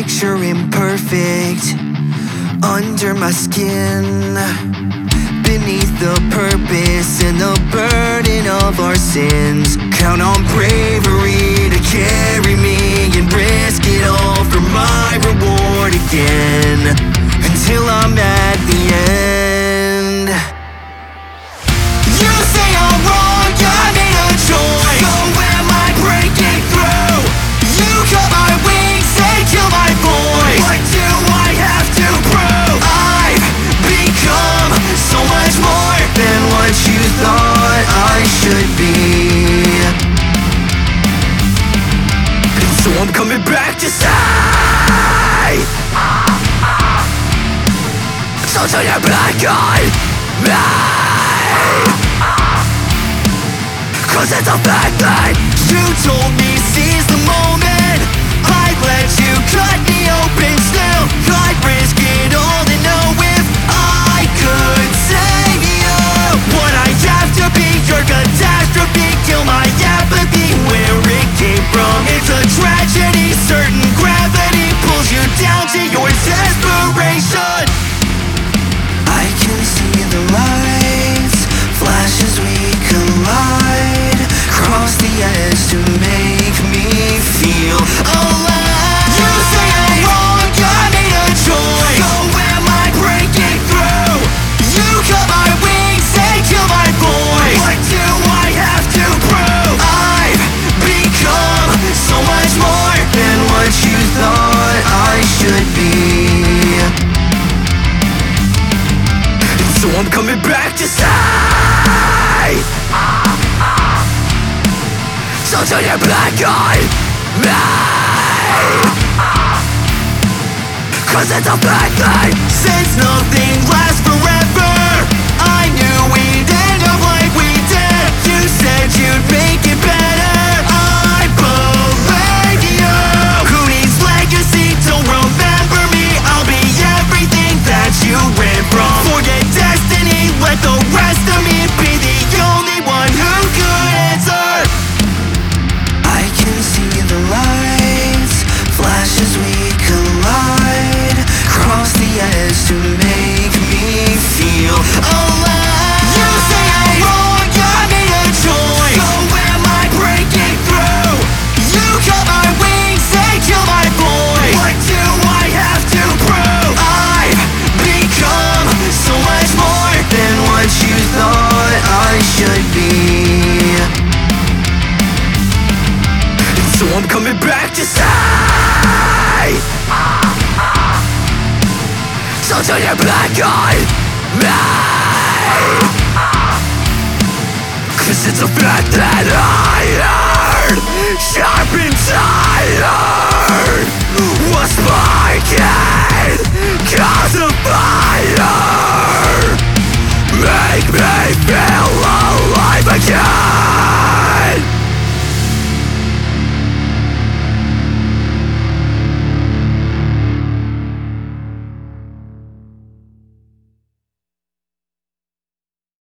picture imperfect under my skin, beneath the purpose and the burden of our sins. Count on bravery to carry me and risk it all for my reward again, until I'm at the end. You say I'm wrong, I made a choice, so am I breaking through? You cut my wings, say kill my voice. What do I have to prove? I've become so much more than what you thought I should be, and so I'm coming back to say, so turn your back on me, 'cause it's a fact that you told me seize the moment. I let you cut me open still. I'd risk it all to know if I could save you. Would I have to be your catastrophe? Kill my apathy where it came from. It's a tragedy, certain gravity pulls you down to your desperation. I can see the lights flash as we collide, cross the edge to make me feel alive. You say I'm wrong, I made a choice, so am I breaking through? You cut my wings, say kill my voice. What do I have to prove? I've become so much more than what you thought I should be, and so I'm coming back to say, so turn your back on me, 'cause it's a fact that since nothing lasts forever, I knew we'd end up like we did. You said you'd make it better, I believe you. Who needs legacy? Don't remember me. I'll be everything that you ran from. Forget destiny, let the rest of me be the only one who could answer. I can see the lights flash as we collide, cross the edge to make me feel alive. You say I'm wrong, I made a choice, so am I breaking through? You cut my wings, say kill my voice. What do I have to prove? I've become so much more than what you thought I should be, so I'm coming back to say, so turn your back on me, 'cause it's a fact that iron sharpens iron. What's sparking?